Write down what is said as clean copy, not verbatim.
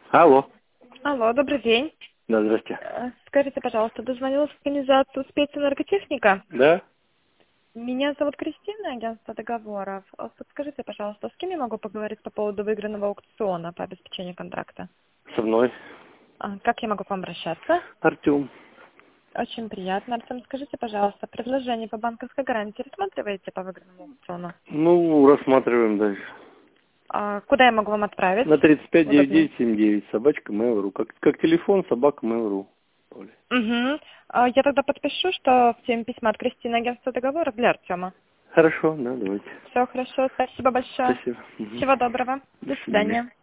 Алло. Алло, добрый день. Да, здрасте. Скажите, пожалуйста, дозвонилась в организацию спецэнерготехника. Да? Меня зовут Кристина, агентство договоров. Подскажите, пожалуйста, с кем я могу поговорить по поводу выигранного аукциона по обеспечению контракта? Со мной. Как я могу к вам обращаться? Артем. Очень приятно. Артем, скажите, пожалуйста, предложение по банковской гарантии рассматриваете по выигранному аукциону? Ну, рассматриваем дальше. Куда я могу вам отправить? На 35 Удобно. 9979 собачка Mail.ru. Как телефон, собака Mail.ru. Угу. Я тогда подпишу, что в теме письма от Кристины агентство договоров для Артема. Хорошо, да, давайте. Все хорошо, спасибо большое. Спасибо. Мгм. Всего доброго. До До свидания. свидания.